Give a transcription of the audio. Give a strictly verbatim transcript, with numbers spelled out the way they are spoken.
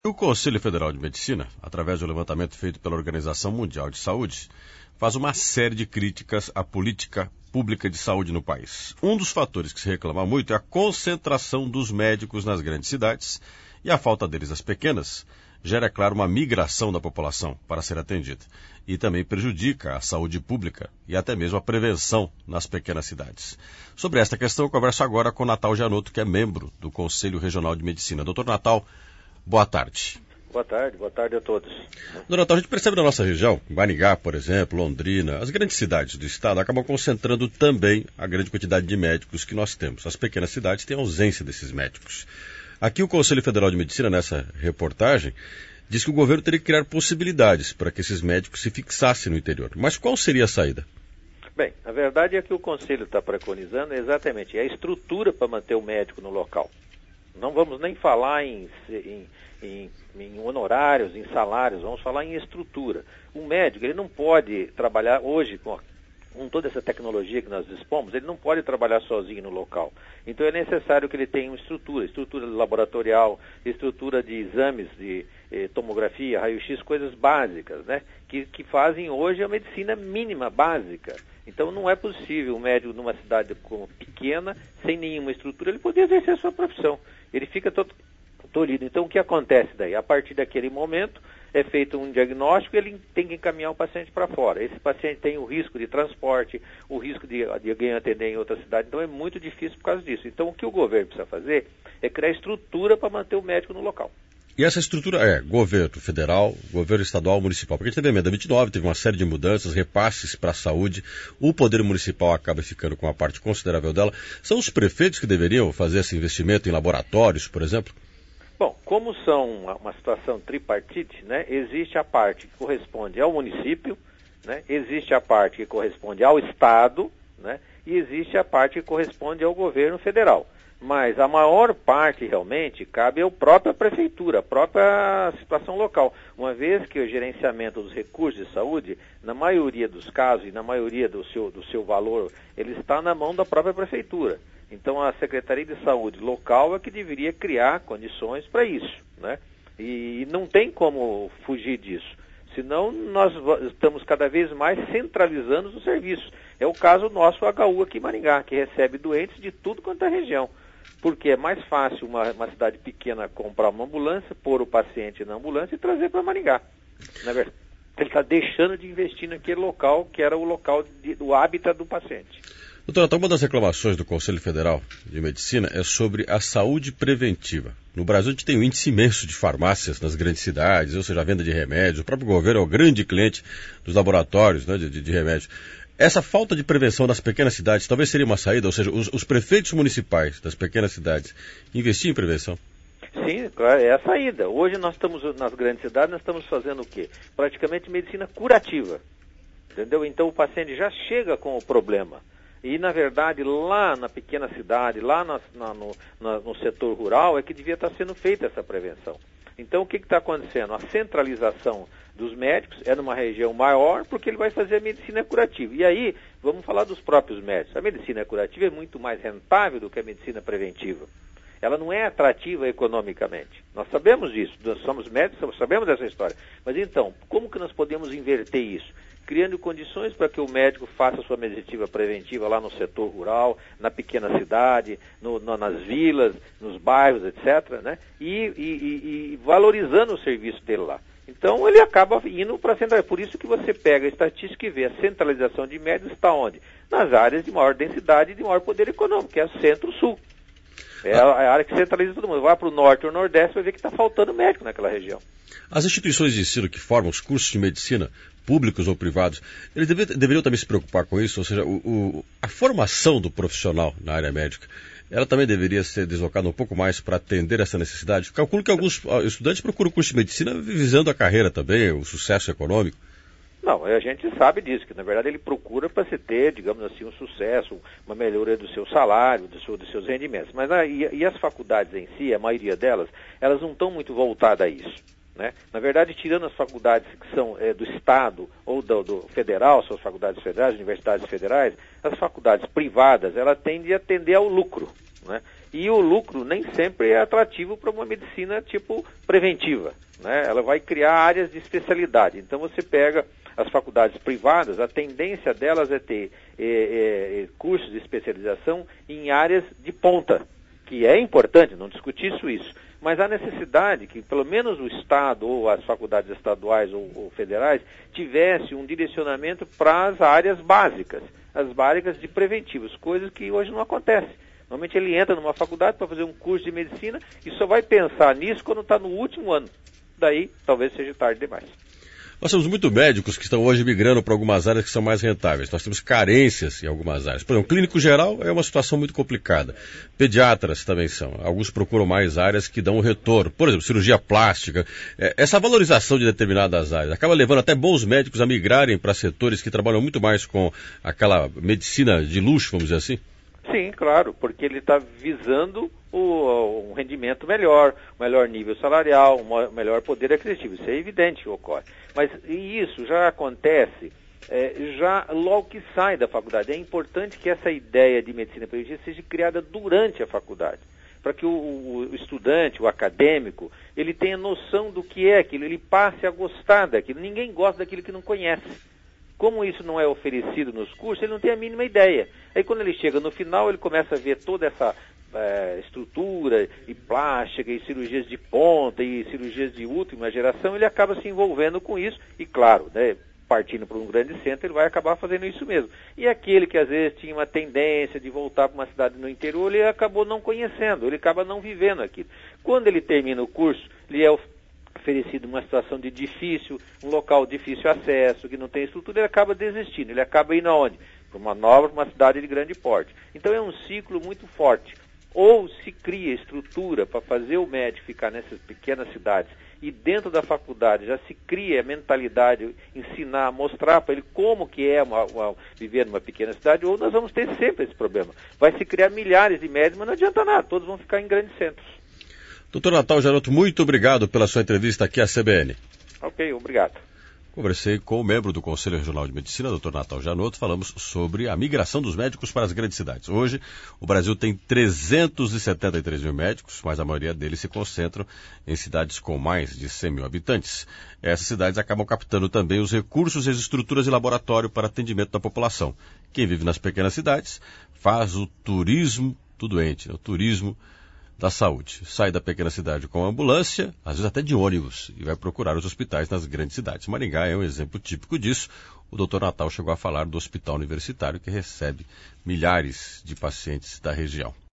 O Conselho Federal de Medicina, através do levantamento feito pela Organização Mundial de Saúde, faz uma série de críticas à política pública de saúde no país. Um dos fatores que se reclama muito é a concentração dos médicos nas grandes cidades e a falta deles nas pequenas gera, é claro, uma migração da população para ser atendida e também prejudica a saúde pública e até mesmo a prevenção nas pequenas cidades. Sobre esta questão, eu converso agora com Natal Gianotto, que é membro do Conselho Regional de Medicina. Doutor Natal, boa tarde. Boa tarde, boa tarde a todos. Doutor Natal, a gente percebe na nossa região, Maringá, por exemplo, Londrina, as grandes cidades do estado acabam concentrando também a grande quantidade de médicos que nós temos. As pequenas cidades têm ausência desses médicos. Aqui o Conselho Federal de Medicina, nessa reportagem, diz que o governo teria que criar possibilidades para que esses médicos se fixassem no interior. Mas qual seria a saída? Bem, a verdade é que o Conselho está preconizando exatamente a estrutura para manter o médico no local. Não vamos nem falar em, em, em, em honorários, em salários, vamos falar em estrutura. O médico, ele não pode trabalhar hoje com, com toda essa tecnologia que nós dispomos, ele não pode trabalhar sozinho no local. Então é necessário que ele tenha uma estrutura, estrutura laboratorial, estrutura de exames de eh, tomografia, raio-x, coisas básicas, né? Que, que fazem hoje a medicina mínima, básica. Então não é possível um médico numa cidade pequena, sem nenhuma estrutura, ele poder exercer a sua profissão. Ele fica todo tolhido. Então o que acontece daí? A partir daquele momento é feito um diagnóstico e ele tem que encaminhar o paciente para fora. Esse paciente tem o risco de transporte, o risco de, de alguém atender em outra cidade. Então é muito difícil por causa disso. Então o que o governo precisa fazer é criar estrutura para manter o médico no local. E essa estrutura é governo federal, governo estadual, municipal. Porque a gente teve a emenda vinte e nove, teve uma série de mudanças, repasses para a saúde. O poder municipal acaba ficando com uma parte considerável dela. São os prefeitos que deveriam fazer esse investimento em laboratórios, por exemplo? Bom, como são uma, uma situação tripartite, né, existe a parte que corresponde ao município, né, existe a parte que corresponde ao Estado, né, e existe a parte que corresponde ao governo federal. Mas a maior parte realmente cabe à própria prefeitura, à própria situação local, uma vez que o gerenciamento dos recursos de saúde, na maioria dos casos e na maioria do seu, do seu valor, ele está na mão da própria prefeitura. Então a Secretaria de Saúde local é que deveria criar condições para isso, né? E não tem como fugir disso, senão nós estamos cada vez mais centralizando os serviços. É o caso nosso H U aqui em Maringá, que recebe doentes de tudo quanto é região. Porque é mais fácil uma, uma cidade pequena comprar uma ambulância, pôr o paciente na ambulância e trazer para Maringá. Na verdade, ele está deixando de investir naquele local que era o local de, do hábitat do paciente. Doutora, então uma das reclamações do Conselho Federal de Medicina é sobre a saúde preventiva. No Brasil a gente tem um índice imenso de farmácias nas grandes cidades, ou seja, a venda de remédios. O próprio governo é o grande cliente dos laboratórios, né, de, de remédios. Essa falta de prevenção nas pequenas cidades talvez seria uma saída, ou seja, os, os prefeitos municipais das pequenas cidades investir em prevenção? Sim, claro, é a saída. Hoje nós estamos, nas grandes cidades, nós estamos fazendo o quê? Praticamente medicina curativa, entendeu? Então o paciente já chega com o problema. E, na verdade, lá na pequena cidade, lá na, na, no, na, no setor rural, é que devia estar sendo feita essa prevenção. Então, o que está acontecendo? A centralização dos médicos é numa região maior, porque ele vai fazer a medicina curativa. E aí, vamos falar dos próprios médicos. A medicina curativa é muito mais rentável do que a medicina preventiva. Ela não é atrativa economicamente. Nós sabemos disso, nós somos médicos, sabemos dessa história. Mas então, como que nós podemos inverter isso? Criando condições para que o médico faça sua medicina preventiva lá no setor rural, na pequena cidade, no, no, nas vilas, nos bairros, etcétera, né? E, e, e valorizando o serviço dele lá. Então ele acaba indo para a centralização. Por isso que você pega a estatística e vê a centralização de médicos está onde? Nas áreas de maior densidade e de maior poder econômico, que é o centro-sul. É a, a área que centraliza todo mundo. Vai para o norte ou nordeste, vai ver que está faltando médico naquela região. As instituições de ensino que formam os cursos de medicina, públicos ou privados, eles deve, deveriam também se preocupar com isso, ou seja, o, o, a formação do profissional na área médica, ela também deveria ser deslocada um pouco mais para atender essa necessidade. Calculo que alguns estudantes procuram o curso de medicina visando a carreira também, o sucesso econômico. Não, a gente sabe disso, que na verdade ele procura para se ter, digamos assim, um sucesso, uma melhoria do seu salário, do seu, dos seus rendimentos. Mas a, e, e as faculdades em si, a maioria delas, elas não estão muito voltadas a isso. Né? Na verdade, tirando as faculdades que são é, do Estado ou do, do federal, são as faculdades federais, universidades federais, as faculdades privadas, ela tende a atender ao lucro. Né? E o lucro nem sempre é atrativo para uma medicina tipo preventiva, né? Ela vai criar áreas de especialidade. Então você pega as faculdades privadas, a tendência delas é ter é, é, cursos de especialização em áreas de ponta, que é importante, não discutir isso, isso. Mas há necessidade que pelo menos o Estado ou as faculdades estaduais ou, ou federais tivesse um direcionamento para as áreas básicas, as básicas de preventivos, coisas que hoje não acontecem. Normalmente ele entra numa faculdade para fazer um curso de medicina e só vai pensar nisso quando está no último ano. Daí talvez seja tarde demais. Nós temos muitos médicos que estão hoje migrando para algumas áreas que são mais rentáveis. Nós temos carências em algumas áreas. Por exemplo, clínico geral é uma situação muito complicada. Pediatras também são. Alguns procuram mais áreas que dão um retorno. Por exemplo, cirurgia plástica. Essa valorização de determinadas áreas acaba levando até bons médicos a migrarem para setores que trabalham muito mais com aquela medicina de luxo, vamos dizer assim? Sim, claro, porque ele está visando o, um rendimento melhor, um melhor nível salarial, um melhor poder aquisitivo. Isso é evidente que ocorre. Mas isso já acontece é, já logo que sai da faculdade. É importante que essa ideia de medicina preventiva seja criada durante a faculdade, para que o, o estudante, o acadêmico, ele tenha noção do que é aquilo, ele passe a gostar daquilo. Ninguém gosta daquilo que não conhece. Como isso não é oferecido nos cursos, ele não tem a mínima ideia. Aí quando ele chega no final, ele começa a ver toda essa é, estrutura e plástica e cirurgias de ponta e cirurgias de última geração, ele acaba se envolvendo com isso e, claro, né, partindo para um grande centro, ele vai acabar fazendo isso mesmo. E aquele que às vezes tinha uma tendência de voltar para uma cidade no interior, ele acabou não conhecendo, ele acaba não vivendo aquilo. Quando ele termina o curso, ele é oferecido uma situação de difícil, um local de difícil acesso, que não tem estrutura, ele acaba desistindo, ele acaba indo aonde? Para uma nova, uma cidade de grande porte. Então é um ciclo muito forte. Ou se cria estrutura para fazer o médico ficar nessas pequenas cidades e dentro da faculdade já se cria a mentalidade, ensinar, mostrar para ele como que é uma, uma, viver numa pequena cidade, ou nós vamos ter sempre esse problema. Vai se criar milhares de médicos, mas não adianta nada, todos vão ficar em grandes centros. doutor Natal Janotto, muito obrigado pela sua entrevista aqui à C B N. Ok, obrigado. Conversei com o membro do Conselho Regional de Medicina, doutor Natal Janotto, falamos sobre a migração dos médicos para as grandes cidades. Hoje, o Brasil tem trezentos e setenta e três mil médicos, mas a maioria deles se concentram em cidades com mais de cem mil habitantes. Essas cidades acabam captando também os recursos e as estruturas de laboratório para atendimento da população. Quem vive nas pequenas cidades faz o turismo do doente, né? O turismo da saúde. Sai da pequena cidade com ambulância, às vezes até de ônibus, e vai procurar os hospitais nas grandes cidades. Maringá é um exemplo típico disso. O doutor Natal chegou a falar do hospital universitário que recebe milhares de pacientes da região.